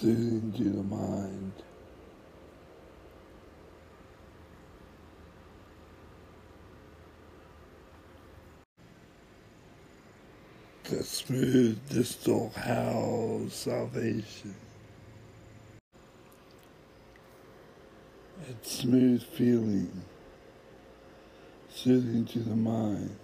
soothing to the mind. The smooth distal howl of salvation. Its smooth feeling, soothing to the mind.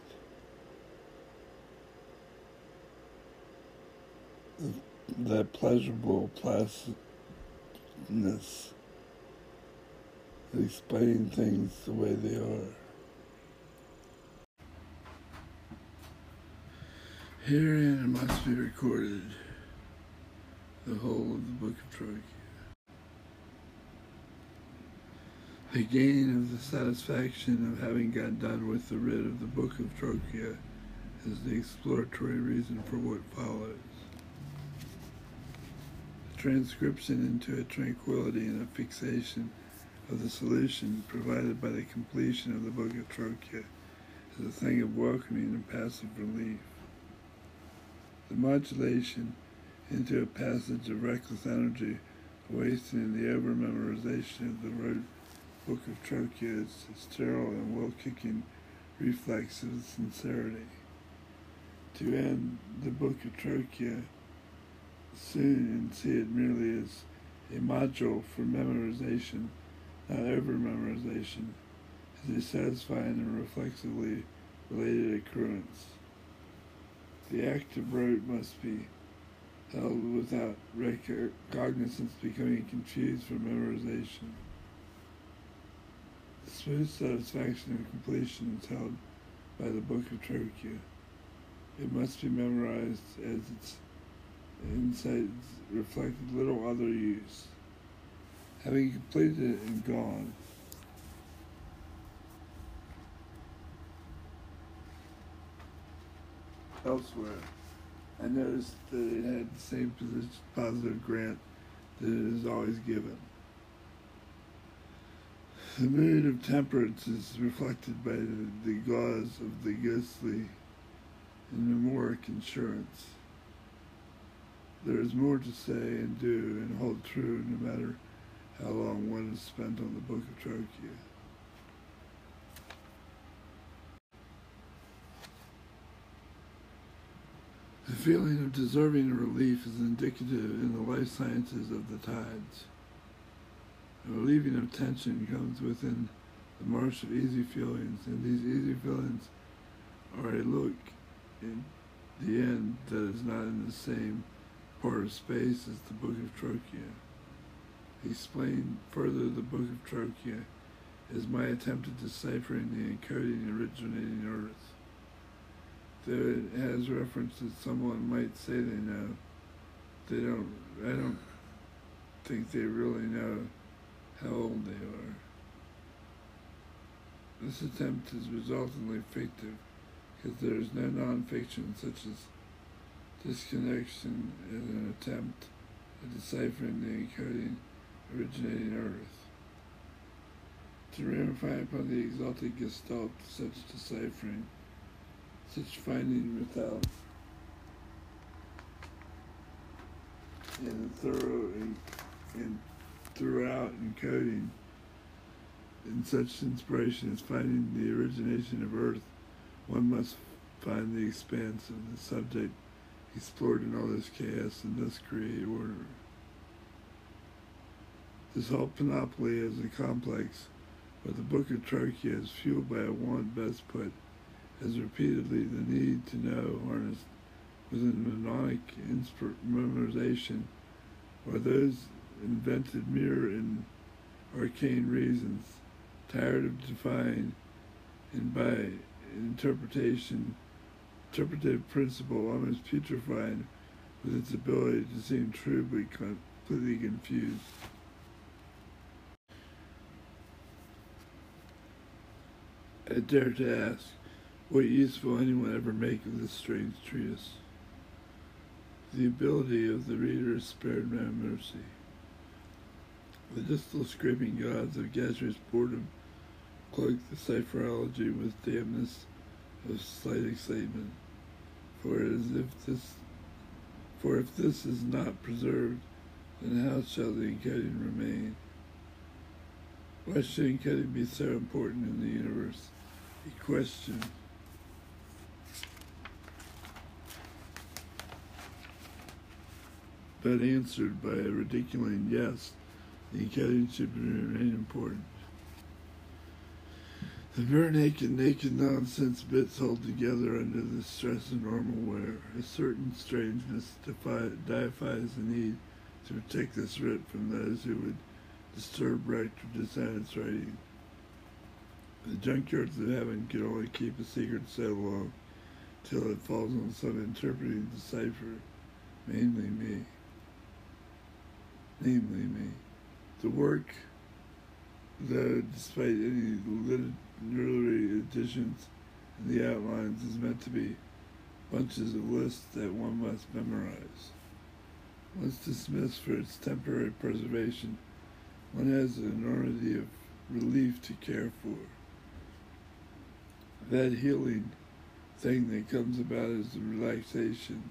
That pleasurable placidness, explaining things the way they are. Herein must be recorded the whole of the Book of Trochia. The gain of the satisfaction of having got done with the writ of the Book of Trochia is the exploratory reason for what follows. The transcription into a tranquility and a fixation of the solution provided by the completion of the Book of Trochia is a thing of welcoming and passive relief. The modulation into a passage of reckless energy wasted in the over-memorization of the rote Book of Trochia is a sterile and well-kicking reflex of sincerity. To end the Book of Trochia soon and see it merely as a module for memorization, not over-memorization, is a satisfying and reflexively related occurrence. The act of rote must be held without cognizance becoming confused for memorization. The smooth satisfaction of completion is held by the Book of Trochia. It must be memorized as its insights reflected little other use. Having completed it and gone, elsewhere, I noticed that it had the same positive grant that it is always given. The mood of temperance is reflected by the gauze of the ghostly and mnemonic insurance. There is more to say and do and hold true no matter how long one is spent on the Book of Trochia. The feeling of deserving relief is indicative in the life sciences of the tides. A relieving of tension comes within the marsh of easy feelings, and these easy feelings are a look in the end that is not in the same part of space as the Book of Trochia. Explain further the Book of Trochia is my attempt at deciphering the encoding originating Earth. Though it has reference that someone might say they know, I don't think they really know how old they are. This attempt is resultantly fictive because there is no non-fiction such as disconnection as an attempt at deciphering the encoding originating Earth. To ramify upon the exalted gestalt of such deciphering, such finding without and throughout encoding, in such inspiration as finding the origination of Earth, one must find the expanse of the subject explored in all this chaos and thus create order. This whole panoply is a complex, but the Book of Trochia is fueled by a want best put as repeatedly the need to know harnessed within mnemonic memorization, or those invented mere and arcane reasons, tired of defying and by interpretive principle almost putrefied with its ability to seem true but completely confused. I dare to ask, what use will anyone ever make of this strange treatise? The ability of the reader is spared no mercy. The distal scraping gods of gaseous boredom cloak the cipherology with dampness of slight excitement. For if this is not preserved, then how shall the encoding remain? Why should encoding be so important in the universe? A question. But answered by a ridiculous yes, the encoding should remain important. The bare naked nonsense bits hold together under the stress of normal wear. A certain strangeness deifies the need to protect this writ from those who would disturb right or design its writing. The junkyards of heaven can only keep a secret so long till it falls on some interpreting decipher, namely me. The work, though despite any literary additions in the outlines, is meant to be bunches of lists that one must memorize. Once dismissed for its temporary preservation, one has an enormity of relief to care for. That healing thing that comes about is the relaxation.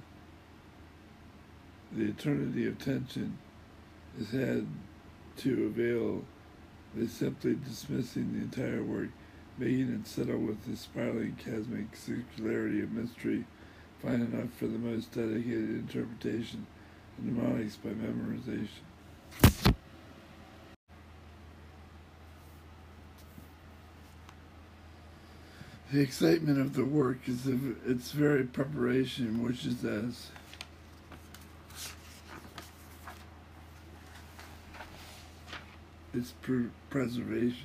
The eternity of tension is had to avail by simply dismissing the entire work, making it settle with the spiraling cosmic circularity of mystery, fine enough for the most dedicated interpretation of mnemonics by memorization. The excitement of the work is its very preparation, which is as its preservation.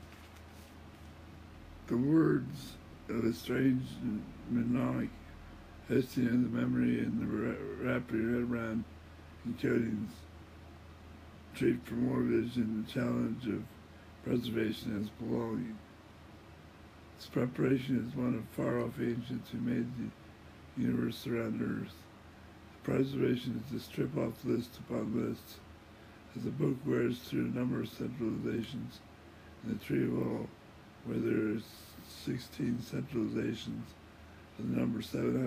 The words of a strange mnemonic hosting in the memory and the wrap your head around encodings treat for more vision the challenge of preservation as belonging. Its preparation is one of far-off ancients who made the universe around Earth. The preservation is to strip off list upon list, as the book wears through a number of centralizations in the tree of all, where there are 16 centralizations of the number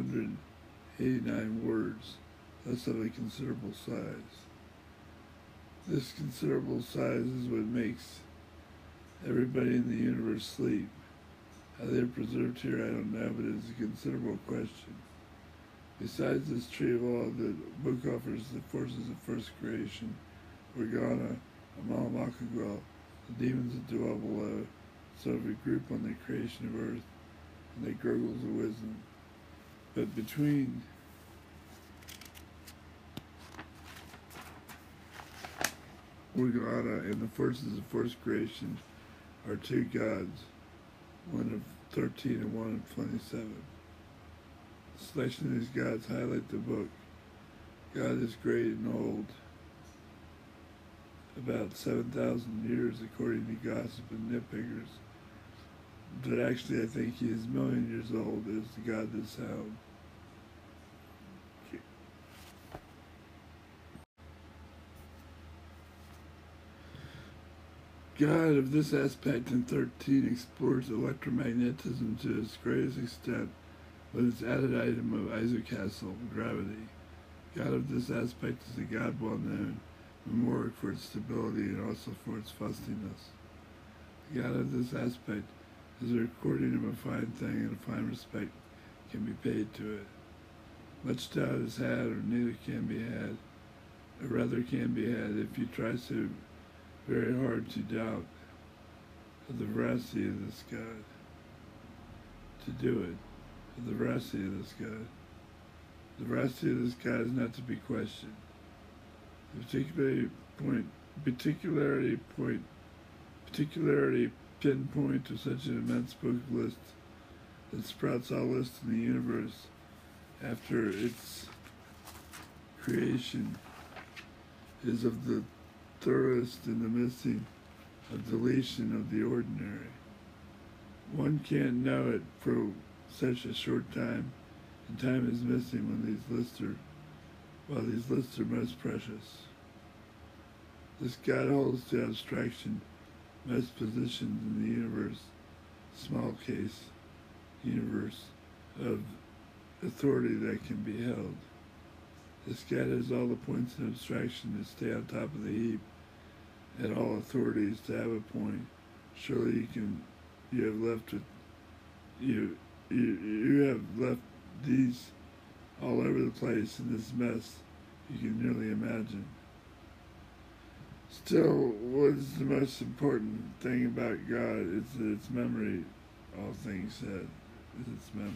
789 words, thus of a considerable size. This considerable size is what makes everybody in the universe sleep. How they're preserved here, I don't know, but it's a considerable question. Besides this tree of all, the book offers the forces of first creation, Organa, Amal Makagal, the demons that dwell below, sort of a group on the creation of earth, and the gurgles of wisdom. But between Organa and the forces of first creation are two gods, one of 13 and one of 27. The selection of these gods highlight the book. God is great and old, about 7,000 years according to gossip and nitpickers. But actually I think he is a million years old as the God of sound. God of this aspect in 13 explores electromagnetism to its greatest extent with its added item of isocastle, gravity. God of this aspect is a God well known, memorial for its stability and also for its fustiness. The God of this aspect is a recording of a fine thing, and a fine respect can be paid to it. Much doubt is had, or neither can be had, or rather can be had if you try so very hard to doubt of the veracity of this God. To do it, of the veracity of this God. The veracity of this God is not to be questioned. The particularity pinpoint to such an immense book list that sprouts all lists in the universe after its creation is of the thoroughest in the missing of deletion of the ordinary. One can't know it for such a short time, and time is missing while these lists are most precious. This God holds to abstraction most positions in the universe, small case, universe of authority that can be held. It scatters all the points of abstraction to stay on top of the heap, and all authorities to have a point. Surely you have left with you have left these all over the place in this mess you can nearly imagine. Still, what is the most important thing about God is that its memory, all things said, is its memory.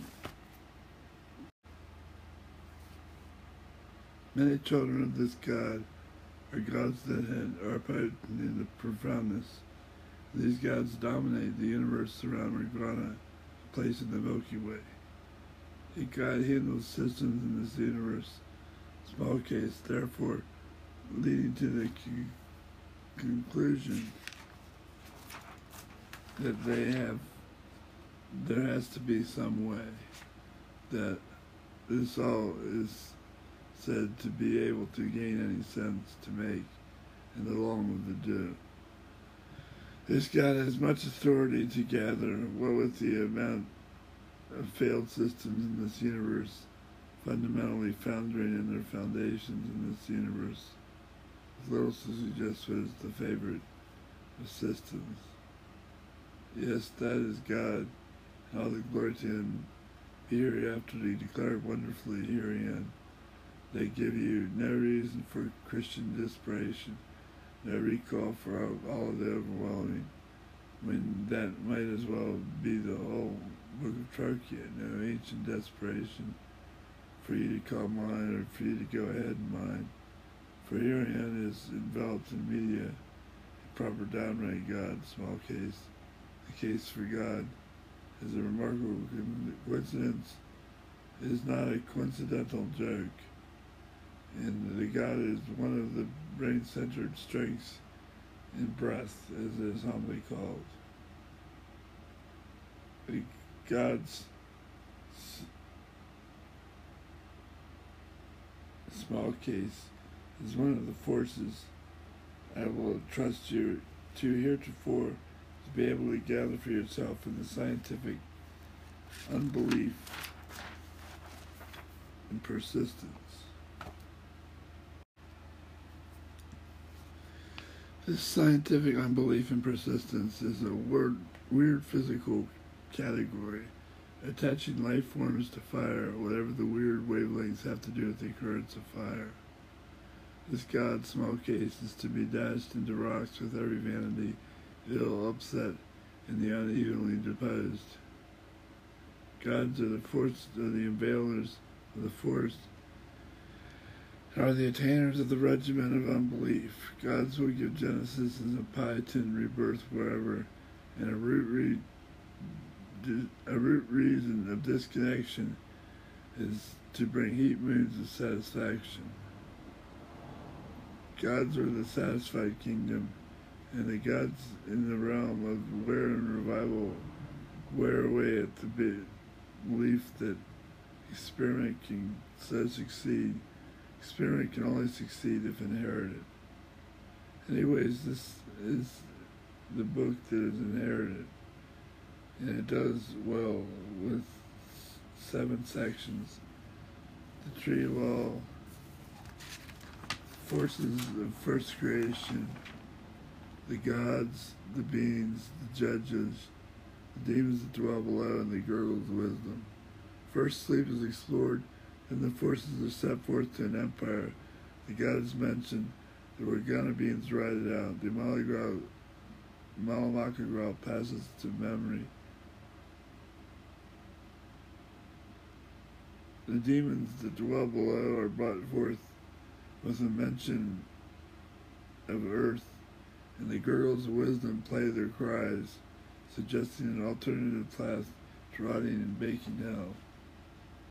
Many children of this God are gods that are potent in the profoundness. These gods dominate the universe around Nirvana, a place in the Milky Way. A God handles systems in this universe, small case, therefore leading to the conclusion that there has to be some way that this all is said to be able to gain any sense to make, and along with the do. This God has much authority to gather, what with the amount of failed systems in this universe, fundamentally foundering in their foundations in this universe, as little to suggest what is the favorite of systems. Yes, that is God, and all the glory to him hereafter he declared wonderfully herein. They give you no reason for Christian desperation, no recall for all of the overwhelming, when that might as well be the whole book of Trochia, no ancient desperation for you to call mine or for you to go ahead and mine. For herein is enveloped in media a proper downright God, small case. The case for God is a remarkable coincidence. It is not a coincidental joke. And the God is one of the brain-centered strengths in breath, as it is humbly called. The God's small case is one of the forces I will trust you to heretofore to be able to gather for yourself in the scientific unbelief and persistence. This scientific unbelief and persistence is a weird physical category, attaching life forms to fire, whatever the weird wavelengths have to do with the occurrence of fire. This God's small case is to be dashed into rocks with every vanity, ill, upset, and the unevenly deposed. Gods are the force of the unveilers of the force, are the attainers of the regimen of unbelief. Gods will give Genesis as a pie-tin rebirth wherever, and a root reason of disconnection is to bring heat moons of satisfaction. Gods are the satisfied kingdom, and the gods in the realm of wear and revival wear away at the belief that experiment can so succeed. Experiment can only succeed if inherited. Anyways, this is the book that is inherited, and it does well with 7 sections. The tree of all forces of first creation, the gods, the beings, the judges, the demons that dwell below, and the gurgles of wisdom. First sleep is explored, and the forces are set forth to an empire. The God is mentioned, the Organa beings ride it out, the Malamakagrau passes to memory. The demons that dwell below are brought forth with a mention of earth, and the gurgles of wisdom play their cries, suggesting an alternative path to rotting and baking hell.